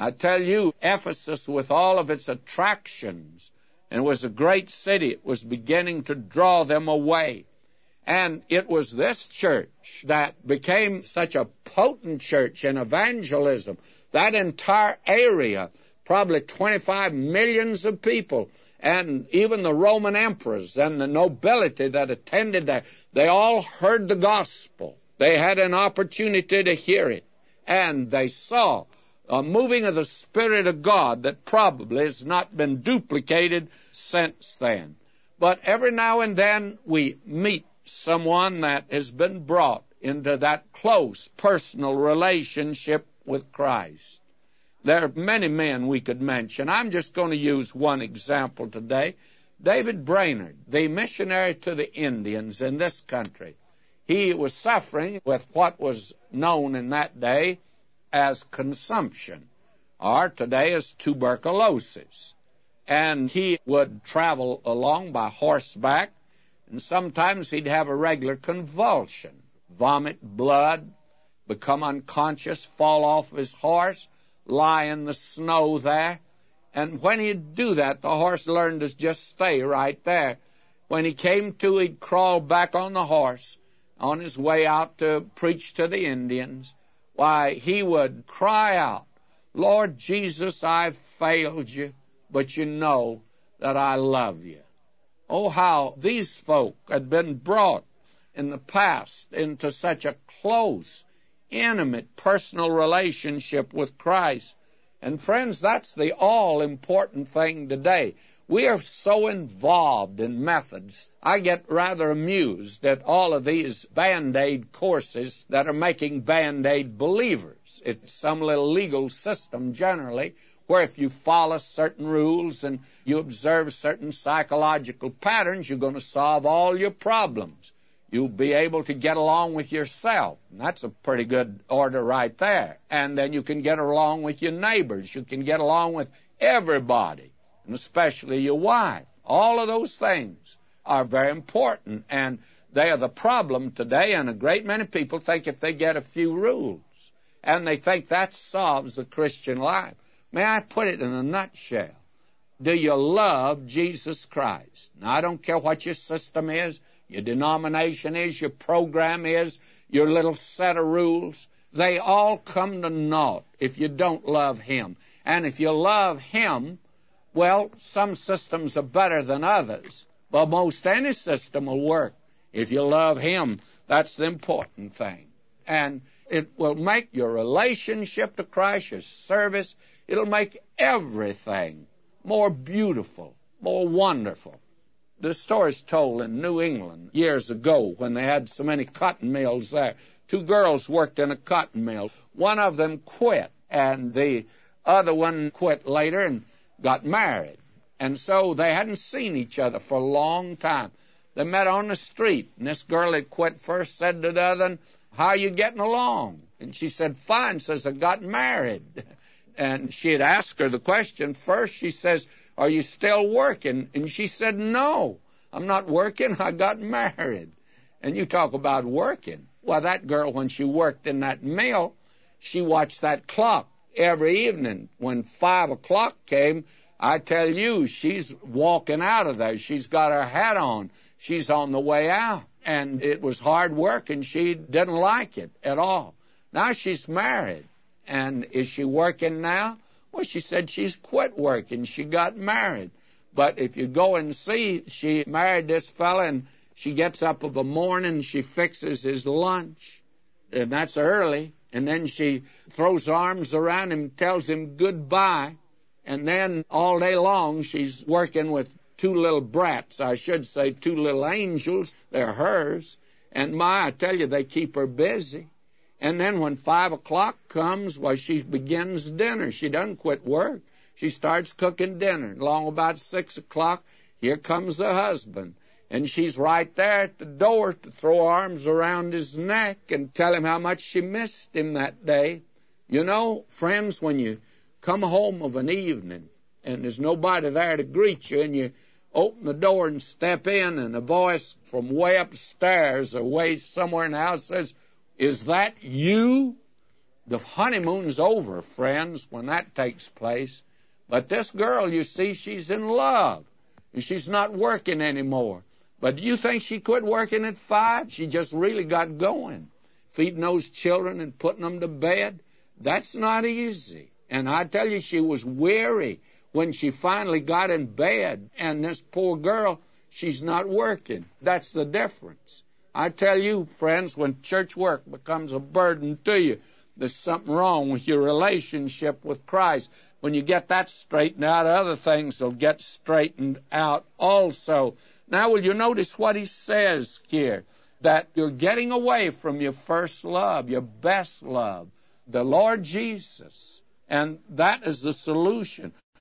I tell you, Ephesus, with all of its attractions, and was a great city, it was beginning to draw them away. And it was this church that became such a potent church in evangelism. That entire area, probably 25 millions of people, and even the Roman emperors and the nobility that attended there, they all heard the gospel. They had an opportunity to hear it, and they saw a moving of the Spirit of God that probably has not been duplicated since then. But every now and then we meet someone that has been brought into that close personal relationship with Christ. There are many men we could mention. I'm just going to use one example today. David Brainerd, the missionary to the Indians in this country. He was suffering with what was known in that day as consumption, or today as tuberculosis. And he would travel along by horseback, and sometimes he'd have a regular convulsion, vomit blood, become unconscious, fall off his horse, lie in the snow there. And when he'd do that, the horse learned to just stay right there. When he came to, he'd crawl back on the horse on his way out to preach to the Indians. Why, he would cry out, "Lord Jesus, I've failed you, but you know that I love you." Oh, how these folk had been brought in the past into such a close, intimate, personal relationship with Christ. And friends, that's the all-important thing today. We are so involved in methods. I get rather amused at all of these Band-Aid courses that are making Band-Aid believers. It's some little legal system generally where if you follow certain rules and you observe certain psychological patterns, you're going to solve all your problems. You'll be able to get along with yourself. And that's a pretty good order right there. And then you can get along with your neighbors. You can get along with everybody, and especially your wife. All of those things are very important, and they are the problem today, and a great many people think if they get a few rules, and they think that solves the Christian life. May I put it in a nutshell? Do you love Jesus Christ? Now, I don't care what your system is, your denomination is, your program is, your little set of rules. They all come to naught if you don't love Him. And if you love Him, well, some systems are better than others, but most any system will work. If you love Him, that's the important thing. And it will make your relationship to Christ, your service, it'll make everything more beautiful, more wonderful. The story's told in New England years ago when they had so many cotton mills there. Two girls worked in a cotton mill. One of them quit, and the other one quit later and got married. And so they hadn't seen each other for a long time. They met on the street, and this girl that quit first said to the other, "How are you getting along?" And she said, "Fine," says, "I got married." And she had asked her the question first. She says, "Are you still working?" And she said, "No, I'm not working. I got married." And you talk about working. Well, that girl, when she worked in that mill, she watched that clock every evening. When 5 o'clock came, I tell you, she's walking out of there. She's got her hat on. She's on the way out. And it was hard work, and she didn't like it at all. Now she's married. And is she working now? Well, she said she's quit working. She got married. But if you go and see, she married this fella, and she gets up of a morning, she fixes his lunch, and that's early. And then she throws her arms around him, tells him goodbye. And then all day long, she's working with two little brats. I should say two little angels. They're hers. And I tell you, they keep her busy. And then when 5 o'clock comes, well, she begins dinner. She doesn't quit work. She starts cooking dinner. Along about 6 o'clock, here comes the husband. And she's right there at the door to throw arms around his neck and tell him how much she missed him that day. You know, friends, when you come home of an evening and there's nobody there to greet you, and you open the door and step in, and a voice from way upstairs or way somewhere in the house says, "Is that you?" The honeymoon's over, friends, when that takes place. But this girl, you see, she's in love. She's not working anymore. But do you think she quit working at 5? She just really got going. Feeding those children and putting them to bed, that's not easy. And I tell you, she was weary when she finally got in bed. And this poor girl, she's not working. That's the difference. I tell you, friends, when church work becomes a burden to you, there's something wrong with your relationship with Christ. When you get that straightened out, other things will get straightened out also. Now, will you notice what he says here? That you're getting away from your first love, your best love, the Lord Jesus. And that is the solution.